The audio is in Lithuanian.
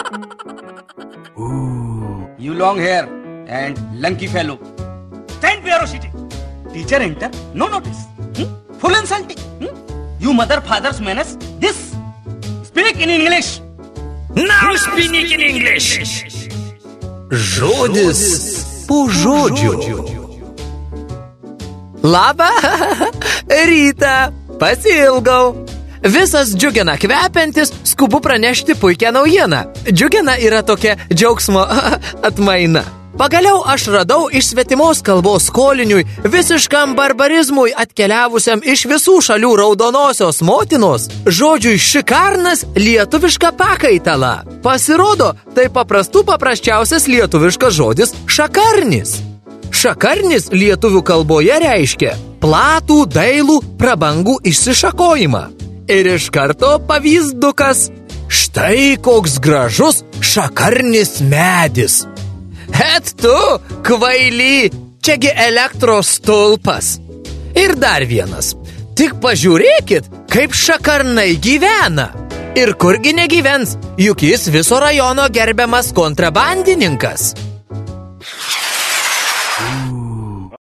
Ooh, you long hair and lanky fellow. Stand ferocity. Teacher enter, no notice. Full insulting. You mother father's manners. This. Speak in English. Now speak in English. Žodis po žodžio. Labą rytą. Pasiilgau. Visas džiugina kvepiantis, skubu pranešti puikią naujieną. Džiugina yra tokia džiaugsmo atmaina. Pagaliau aš radau iš svetimos kalbos skoliniui, visiškam barbarizmui atkeliavusiam iš visų šalių raudonosios motinos, žodžiui šikarnas lietuvišką pakaitalą. Pasirodo, tai paprasčiausias lietuviškas žodis šakarnis. Šakarnis lietuvių kalboje reiškia platų, dailų, prabangų išsišakojimą. Ir iš karto pavyzdukas. Štai koks gražus šakarnis medis. Et tu, kvaily, čiagi elektros stulpas. Ir dar vienas. Tik pažiūrėkit, kaip šakarnai gyvena. Ir kurgi negyvens, juk jis viso rajono gerbiamas kontrabandininkas.